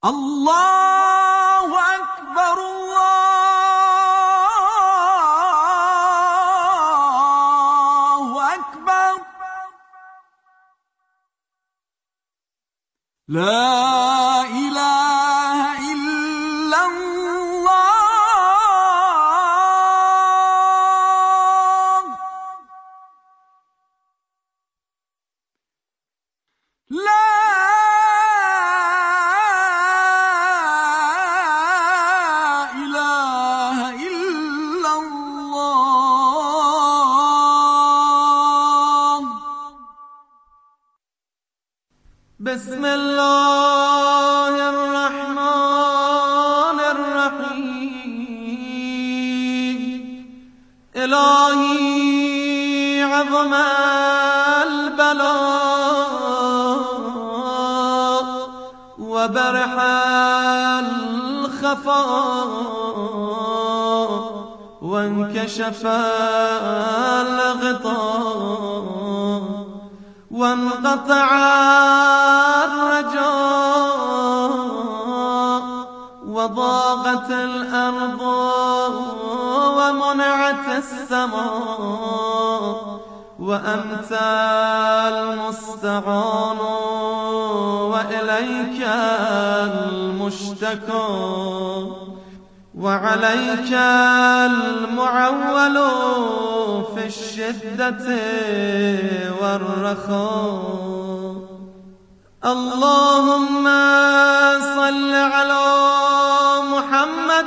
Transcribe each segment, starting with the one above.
الله اکبر الله اکبر لا اله الا الله لا اله الا الله بسم الله الرحمن الرحیم الهی عظم البلاء وبرح الخفاء وانكشف الغطاء وانقطع الرجاء وضاقت الأرض ومنعت السماء وأنت المستعان وإليك المشتكى وعليك المعول في الشدة والرخاء اللهم صل على محمد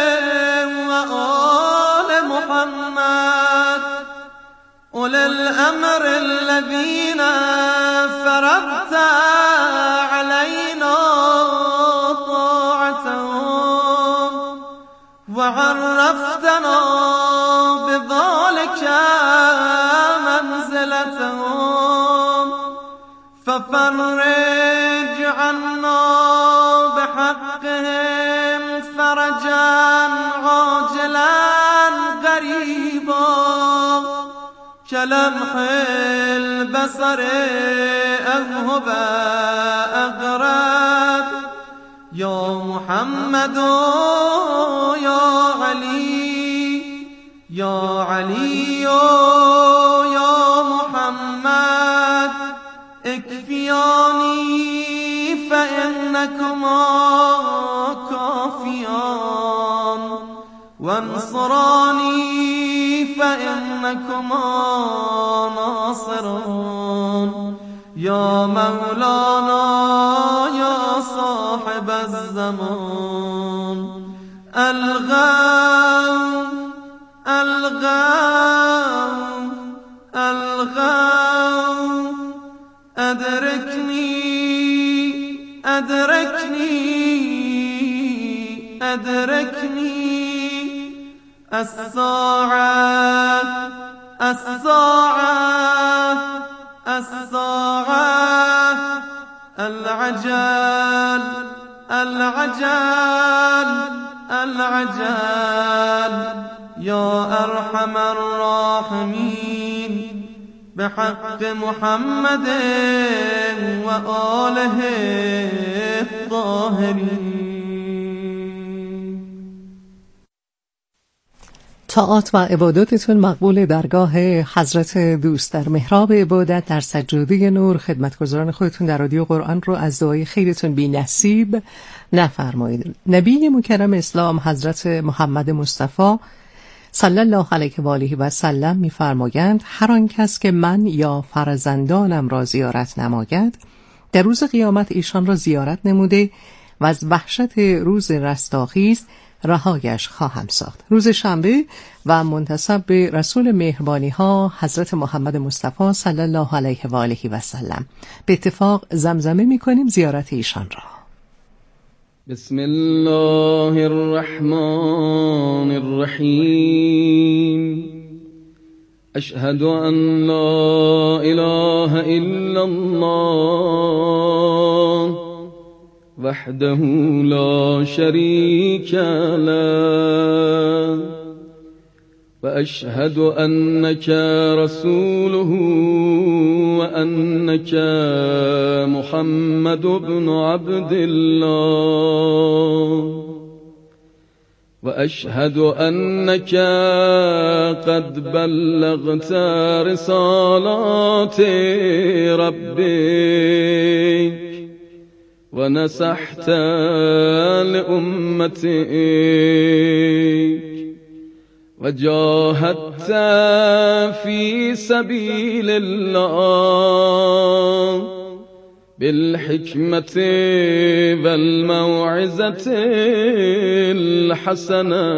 وآل محمد أولي الأمر الذين فرضت علينا طاعتهم وعرفتنا بذلك منزلتهم ففرج عنا بحقهم فرجا عاجلا قريبا كلمح البصر أذهب أقرب يا محمد يا علي يا علي يا محمد اكفياني فإنكما كافيان وانصراني فإنكما ناصرون يا مولانا يا صاحب الزمان الغوث الغوث الغوث أدركني أدركني أدركني الساعة الساعة الساعة العجل العجل العجل يا أرحم الراحمين بحق محمد وآله الطاهرين. طاعات و عباداتتون مقبول درگاه حضرت دوست در محراب عبادت در سجاده نور. خدمتگزاران خودتون در رادیو قرآن رو از دعای خیرتون بی نصیب نفرمایید. نبی مکرم اسلام حضرت محمد مصطفی صلی الله علیه و آله و سلم می‌فرمایند هر آن کس که من یا فرزندانم را زیارت نماید در روز قیامت ایشان را زیارت نموده و از وحشت روز رستاخیز رهایش خواهم ساخت. روز شنبه و منتسب به رسول مهربانی ها حضرت محمد مصطفی صلی الله علیه و آله و سلم به اتفاق زمزمه می‌کنیم زیارت ایشان را. بسم الله الرحمن الرحیم اشهد ان لا اله الا الله وحده لا شريك له وأشهد أنك رسوله وأنك محمد بن عبد الله وأشهد أنك قد بلغت رسالات ربك ونصحت لأمتك وجاهدت في سبيل الله بالحكمة والموعظة الحسنة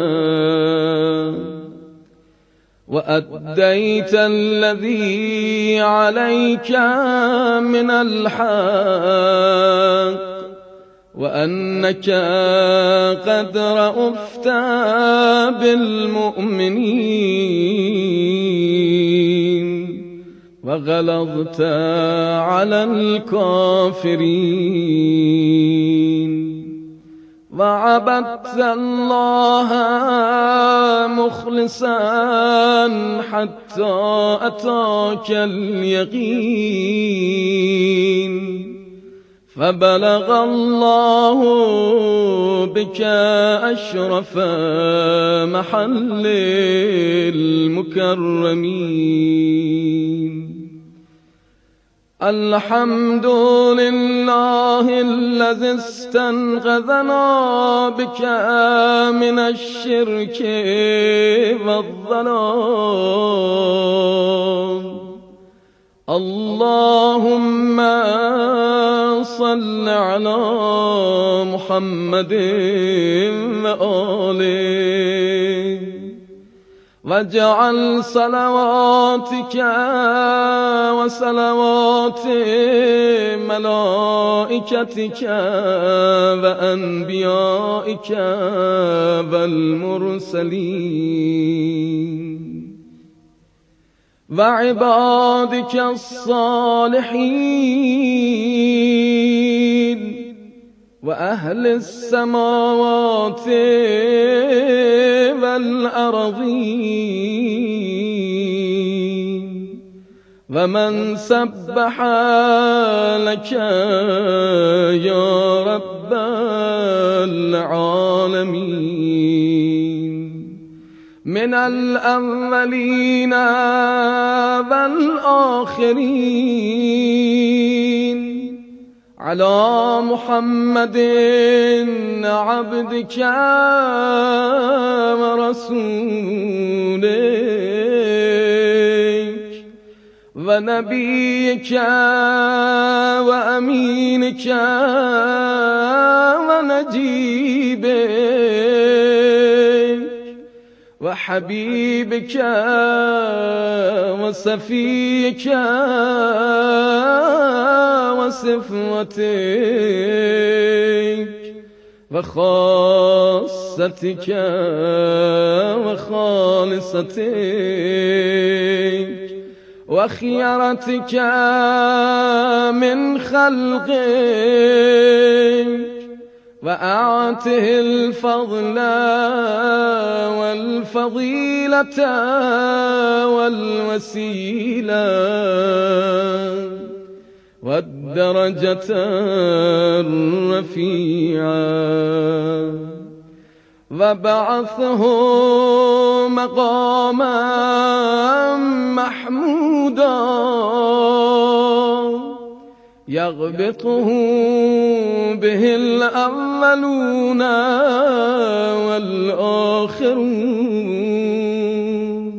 وأديت الذي عليك من الحق وأنك قد رأفت بالمؤمنين وغلظت على الكافرين وعبدت الله مخلصا حتى أتاك اليقين فبلغ الله بك أشرف محل المكرمين الحمد لله الذي استنقذنا بك من الشرك والضلال اللهم صل على محمد وآله واجعل صلواتك وصلوات ملائكتك وأنبيائك والمرسلين وعبادك الصالحين وأهل السماوات والأرضين ومن سبح لك يا رب العالمين من الأولين والآخرين على محمد عبدك ورسولك ونبيك وأمينك ونجيبك وحبيبك وصفيك وصفوتك وخاصتك وخالصتك وخيرتك من خلقك وأعته الفضل والفضيلة والوسيلة والدرجة الرفيعة وبعثه مقاما محمودا يغبطه به الأولون والآخرون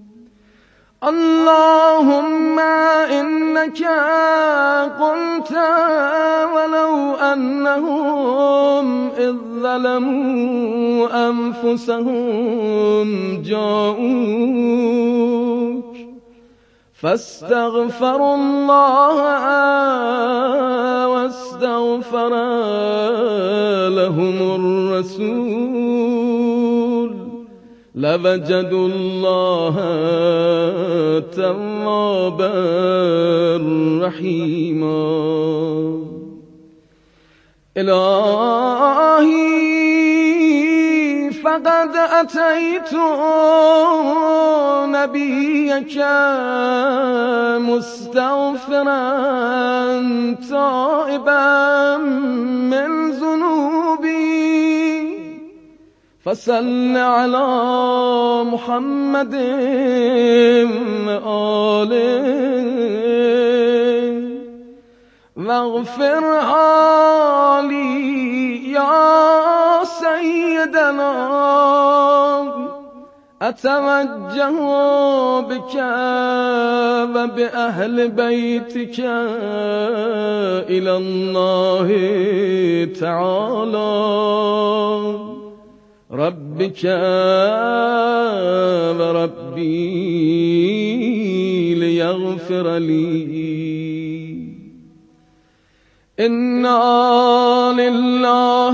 اللهم إنك قلت ولو أنهم إذ ظلموا أنفسهم جاءوك فاستغفروا الله واستغفر لهم الرسول لوجدوا الله توابا رحيما إلهي فقد أتيت نبيك مستغفرا تائبا من ذنوبي فصل على محمد آله واغفر حالي يا سيدنا أتوجه بك وبأهل بيتك إلى الله تعالى ربك وربي ليغفر لي إنا لله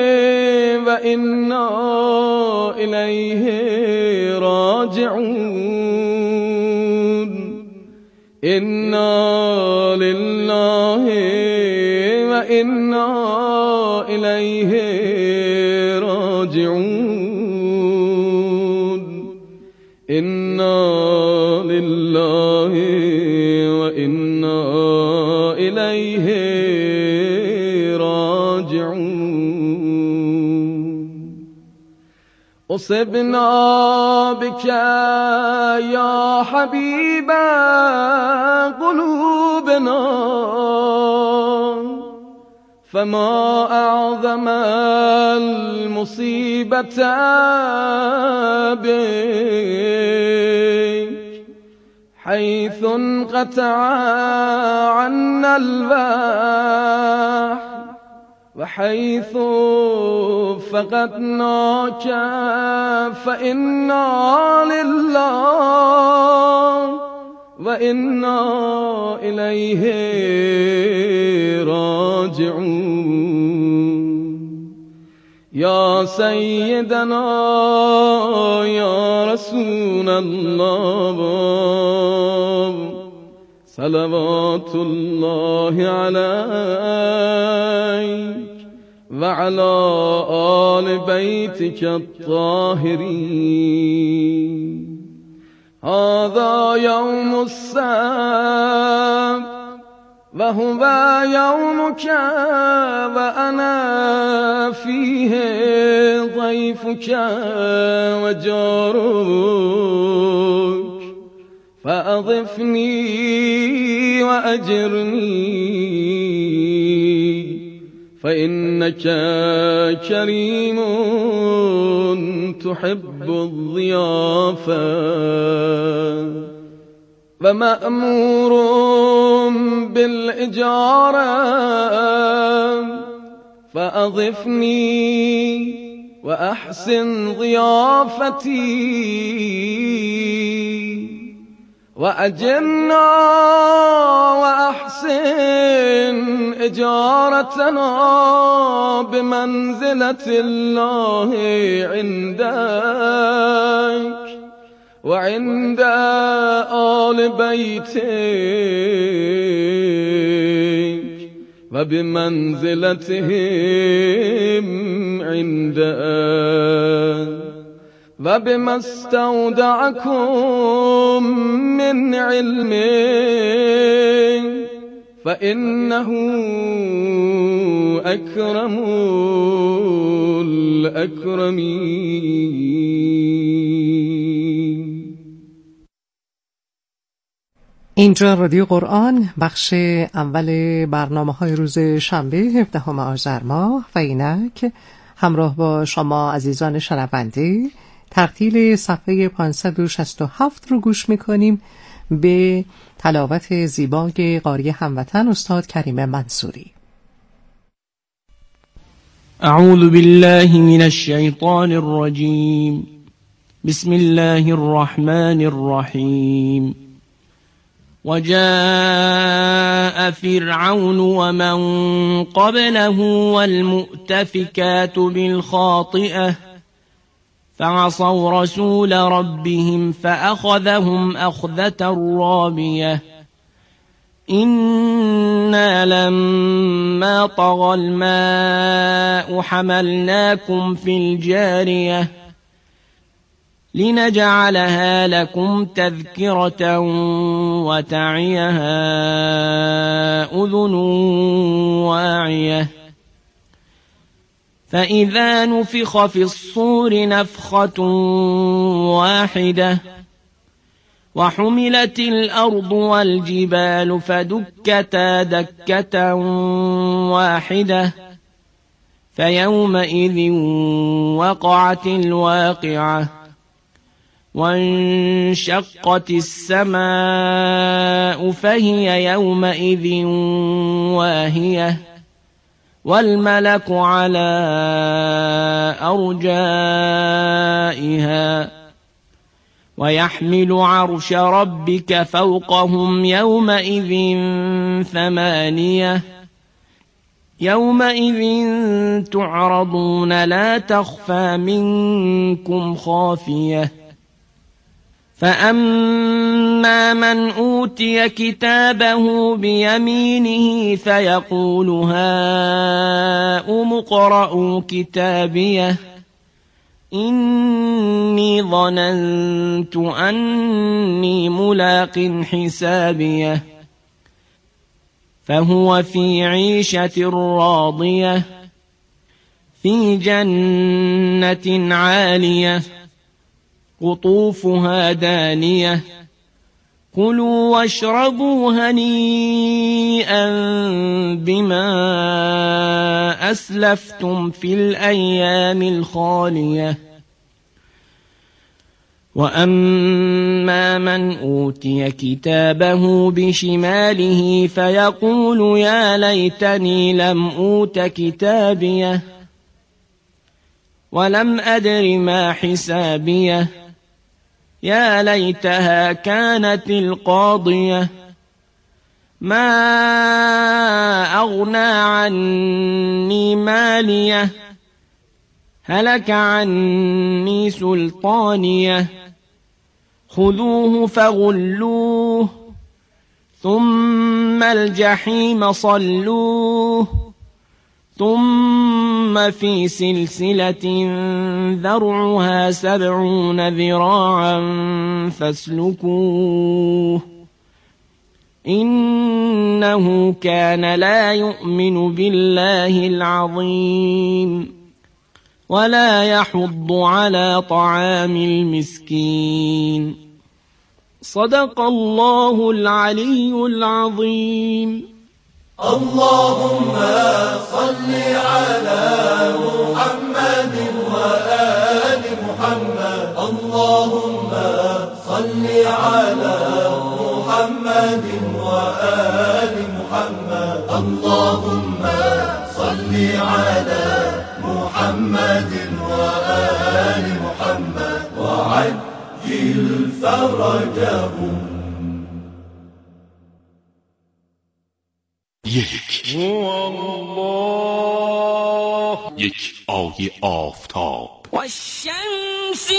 وإنا إليه راجعون إنا لله وإنا إليه راجعون إنا لله وإنا إليه أصبنا بك يا حبيب قلوبنا فما أعظم المصيبة بك حيث انقطع عنا الوحي وحيث فقدناك فإنا لله وإنا إليه راجعون يا سيدنا يا رسول الله صلوات الله عليك وعلى آل بيتك الطاهرين هذا يوم السبت وهو يومك وأنا فيه ضيفك وجارك فأضفني وأجرني فإنك كريم تحب الضيافة ومأمور بالإجارة فأضفني وأحسن ضيافتي وأجرنا وأحسن إجارتنا بمنزلة الله عندك وعند آل بيتك وبمنزلتهم عندك وبما استودعكم من علم فإنه أكرم الأكرمين. اینجا رادیو قرآن، بخش اول برنامه‌های روز شنبه 17 آذر ماه و اینک همراه با شما عزیزان شنونده ترتیل صفحه 567 رو گوش میکنیم به تلاوت زیبای قاری هموطن استاد کریم منصوری. اعوذ بالله من الشیطان الرجیم بسم الله الرحمن الرحیم وجاء فرعون ومن قبله والمؤتفكات بالخاطئة فعصوا رسول ربهم فأخذهم أخذة رابية إنا لما طغى الماء حملناكم في الجارية لنجعلها لكم تذكرة وتعيها أذن واعية فإذا نفخ في الصور نفخة واحدة وحملت الأرض والجبال فدكتا دكة واحدة فيومئذ وقعت الواقعة وانشقت السماء فهي يومئذ واهية والملك على أرجائها ويحمل عرش ربك فوقهم يومئذ ثمانية يومئذ تعرضون لا تخفى منكم خافية فأما من أوتي كتابه بيمينه فيقول هاؤم اقرءوا كتابيه إني ظننت أني ملاق حسابيه فهو في عيشة راضية في جنة عالية قطوفها دانية كلوا واشربوا هنيئا بما أسلفتم في الأيام الخالية وأما من أوتي كتابه بشماله فيقول يا ليتني لم أوت كتابيه ولم أدر ما حسابيه يا ليتها كانت القاضية ما أغنى عني ماليه هلك عني سلطانيه خذوه فغلوه ثم الجحيم صلوه ثم في سلسلة ذرعها 70 ذراعا فاسلكوه إنه كان لا يؤمن بالله العظيم ولا يحض على طعام المسكين صدق الله العلي العظيم. اللهم صل على محمد وآل محمد اللهم صل على محمد وآل محمد اللهم صل على محمد وآل محمد وعجل فرجهم. یک آیه آفتاب والشمس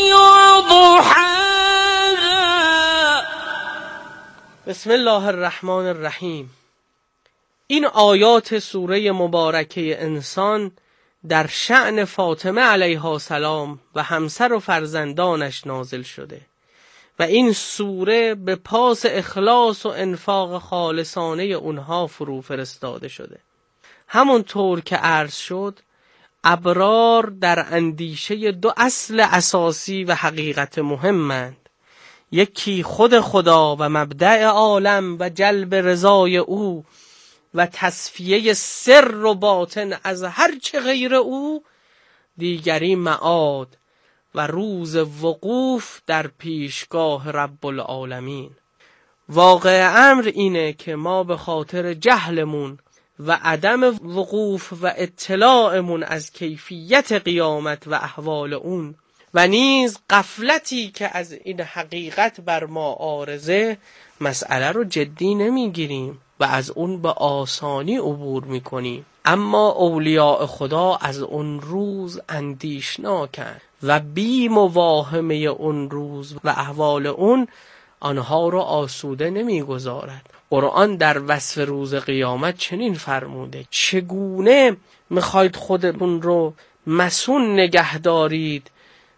وضحاها. بسم الله الرحمن الرحیم. این آیات سوره مبارکه انسان در شأن فاطمه علیها السلام و همسر و فرزندانش نازل شده و این سوره به پاس اخلاص و انفاق خالصانه اونها فرو فرستاده شده. همونطور که عرض شد ابرار در اندیشه 2 اصل اساسی و حقیقت مهمند. یکی خود خدا و مبدأ عالم و جلب رضای او و تصفیه سر و باطن از هر چه غیر او، دیگری معاد و روز وقوف در پیشگاه رب العالمین. واقع امر اینه که ما به خاطر جهلمون و عدم وقوف و اطلاعمون از کیفیت قیامت و احوال اون و نیز غفلتی که از این حقیقت بر ما عارضه، مسئله رو جدی نمیگیریم و از اون به آسانی عبور میکنیم. اما اولیاء خدا از اون روز اندیشناکند و بی مواهمه اون روز و احوال اون آنها را آسوده نمیگذارد. قرآن در وصف روز قیامت چنین فرموده: چگونه میخواید خودتون رو مسون نگه دارید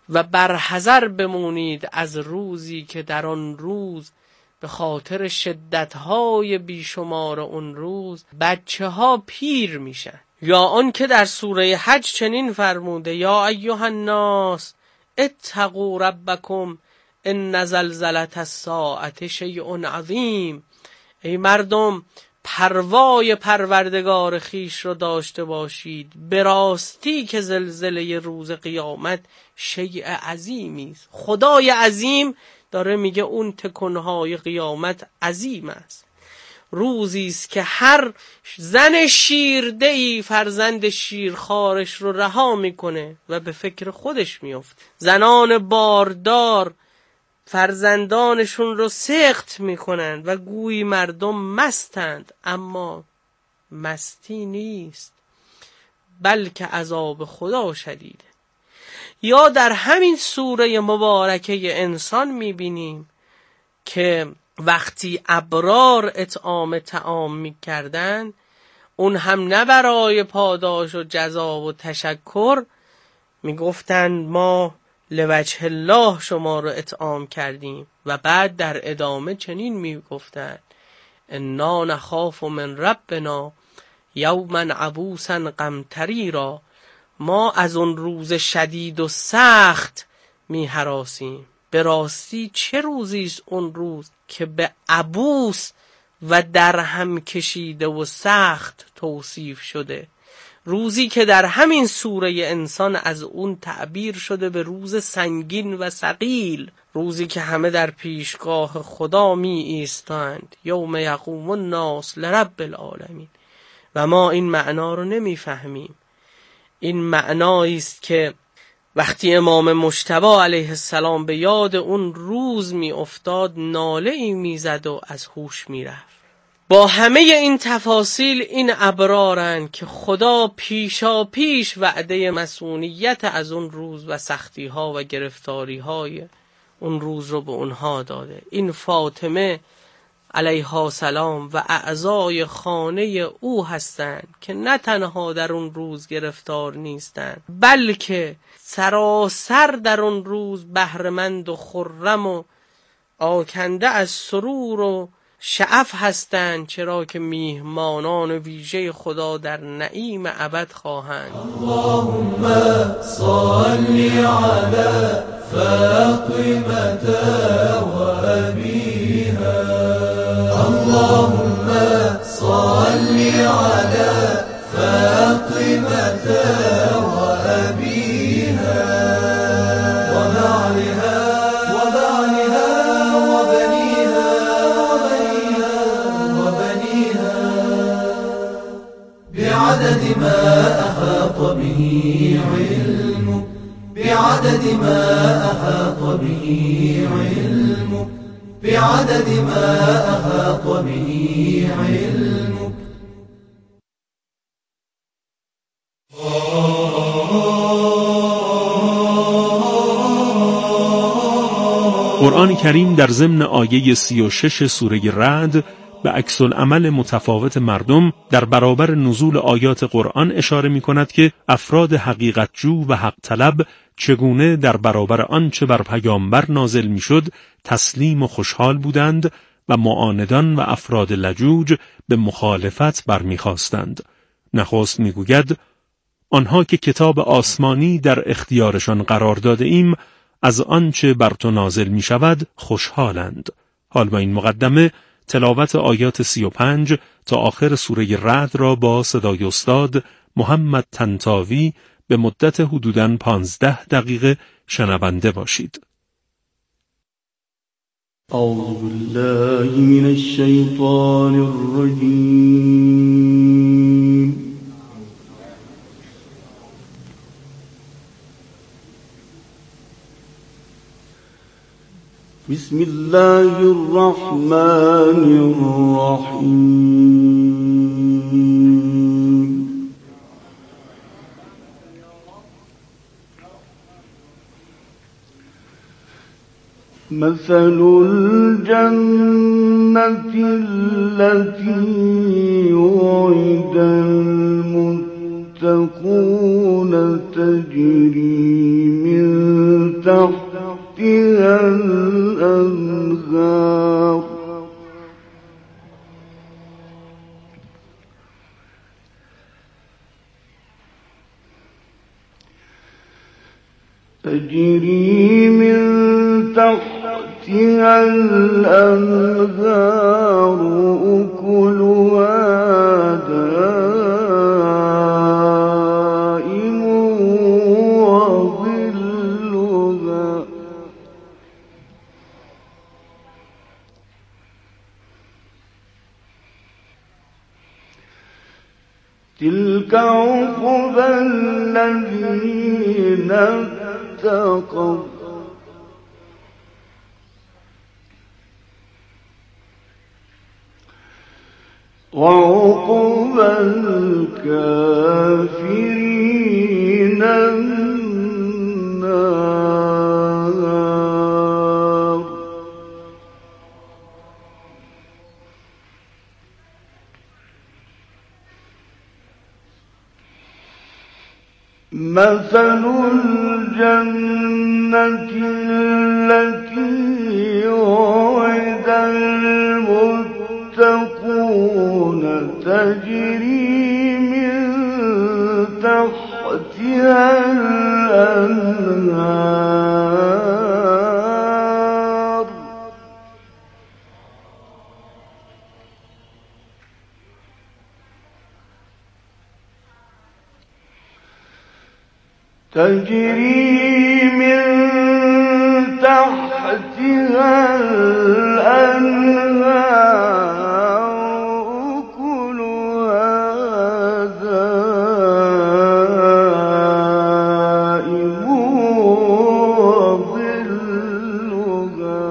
و برحذر بمونید از روزی که در آن روز به خاطر شدتهای بیشمار اون روز بچه ها پیر میشن. یا آن که در سوره حج چنین فرموده یا ایها الناس اتقوا ربکم ان زلزله الساعة شیء عظیم. ای مردم پروای پروردگار خیش رو داشته باشید، به راستی که زلزله روز قیامت شیء عظیمی است. خدای عظیم داره میگه اون تکونهای قیامت عظیم است. روزی است که هر زن شیرده‌ای فرزند شیرخوارش رو رها میکنه و به فکر خودش میفته. زنان باردار فرزندانشون رو سخت میکنند و گویی مردم مستند، اما مستی نیست بلکه عذاب خدا شدیده. یا در همین سوره مبارکه انسان میبینیم که وقتی ابرار اطعام طعام میکردن، اون هم نه برای پاداش و جزا و تشکر، میگفتن ما لوجه الله شما رو اطعام کردیم و بعد در ادامه چنین میگفتن انا نخاف من ربنا یوما عبوسا قمطریرا. ما از اون روز شدید و سخت میهراسیم. به راستی چه روزی است اون روز که به عبوس و در هم کشیده و سخت توصیف شده. روزی که در همین سوره انسان از اون تعبیر شده به روز سنگین و ثقیل، روزی که همه در پیشگاه خدا می ایستند. یوم یقوم الناس لرب العالمین. و ما این معنا رو نمیفهمیم. این معنایی است که وقتی امام مجتبی علیه السلام به یاد اون روز می افتاد، ناله ای می زد و از هوش می رفت. با همه این تفاصیل این ابرارن که خدا پیشا پیش وعده مسئولیت از اون روز و سختی ها و گرفتاری های اون روز رو به اونها داده. این فاطمه علیها السلام و اعضای خانه او هستند که نه تنها در اون روز گرفتار نیستند، بلکه سراسر در اون روز بهره‌مند و خرم و آکنده از سرور و شعف هستند، چرا که میهمانان ویژه خدا در نعیم ابد خواهند. اللهم صل علی فاطمة و ابیها. اللهم صل علی فاطمة و ابیها و بعلها و بنیها بعدد ما أحاط به علمك، بعدد ما أحاط به علمك، بعدد ما أحاط به علمك. قرآن کریم در ضمن آیه 36 سوره رعد به عکس العمل متفاوت مردم در برابر نزول آیات قرآن اشاره می کند که افراد حقیقتجو و حق طلب چگونه در برابر آنچه بر پیامبر نازل می شد تسلیم و خوشحال بودند و معاندان و افراد لجوج به مخالفت برمیخواستند. نخست می گوید آنها که کتاب آسمانی در اختیارشان قرار داده ایم از آنچه بر تو نازل می شود خوشحالند. حال با این مقدمه تلاوت آیات 35 تا آخر سوره رعد را با صدای استاد محمد طنطاوی به مدت حدوداً 15 دقیقه شنونده باشید. اعوذ بالله من الشیطان الرجیم. بسم الله الرحمن الرحیم. مثل الجنة التي وعد المتقون تجري من تجري من تحتها الأنهار أكلها دائم وظلها تلك عقبى الذين اتقوا وعقبى الكافرين النار. مثل الجنة التي وعد المتقون تجري من تحتها الأنهار تجري من تحتها الأنهار أكلها دائم وظلها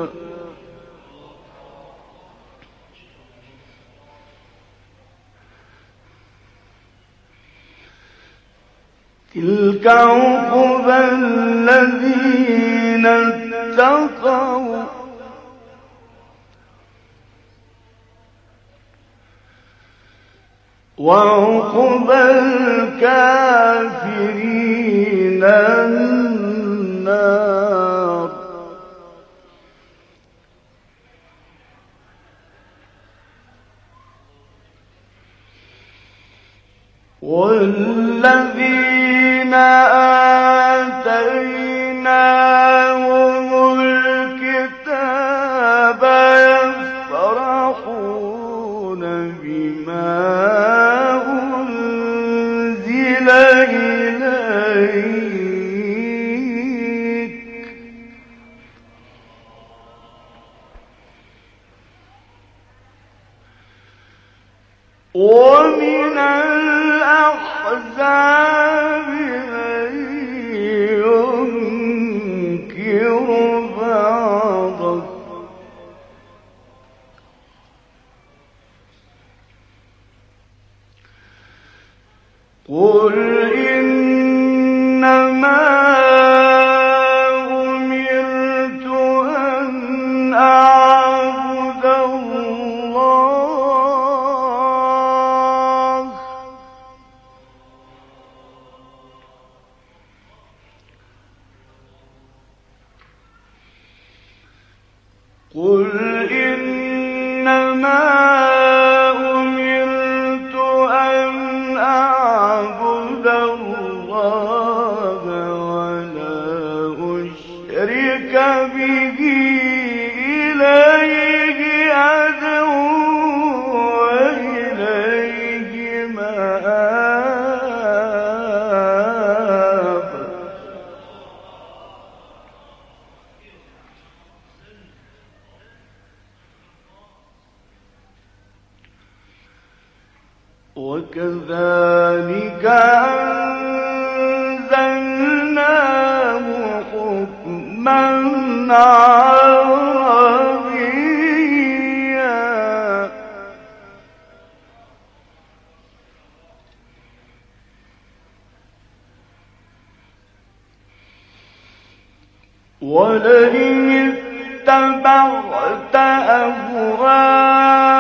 تلك عقبى الذين اتقوا وعقبى الكافرين النار. والذين آتيناهم الكتاب يفرحون بما أنزل إليك ومن الأحزاب من ينكر بعضه قل إنما أمرت أن أعبد الله قل إنما أمرت أن أعبد الله ولا أشرك به إليه أدعو وإليه مآب. وكذلك أنزلناه حكما عربيا ولئن اتبعت أهواءهم